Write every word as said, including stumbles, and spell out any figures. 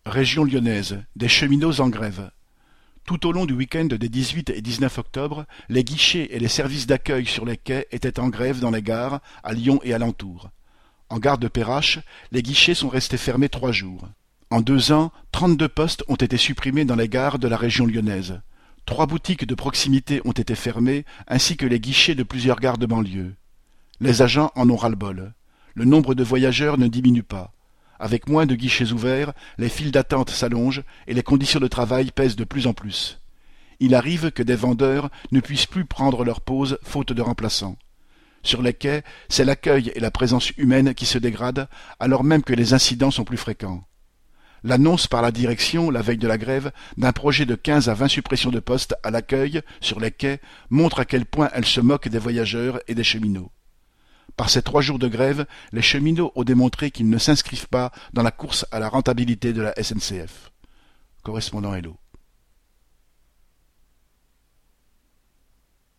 Région lyonnaise, des cheminots en grève. Tout au long du week-end des dix-huit et dix-neuf octobre, les guichets et les services d'accueil sur les quais étaient en grève dans les gares, à Lyon et alentours. En gare de Perrache, les guichets sont restés fermés trois jours. En deux ans, trente-deux postes ont été supprimés dans les gares de la région lyonnaise. Trois boutiques de proximité ont été fermées, ainsi que les guichets de plusieurs gares de banlieue. Les agents en ont ras-le-bol. Le nombre de voyageurs ne diminue pas. Avec moins de guichets ouverts, les files d'attente s'allongent et les conditions de travail pèsent de plus en plus. Il arrive que des vendeurs ne puissent plus prendre leur pause faute de remplaçants. Sur les quais, c'est l'accueil et la présence humaine qui se dégradent, alors même que les incidents sont plus fréquents. L'annonce par la direction, la veille de la grève, d'un projet de quinze à vingt suppressions de postes à l'accueil, sur les quais, montre à quel point elle se moque des voyageurs et des cheminots. Par ces trois jours de grève, les cheminots ont démontré qu'ils ne s'inscrivent pas dans la course à la rentabilité de la S N C F. Correspondant Hello.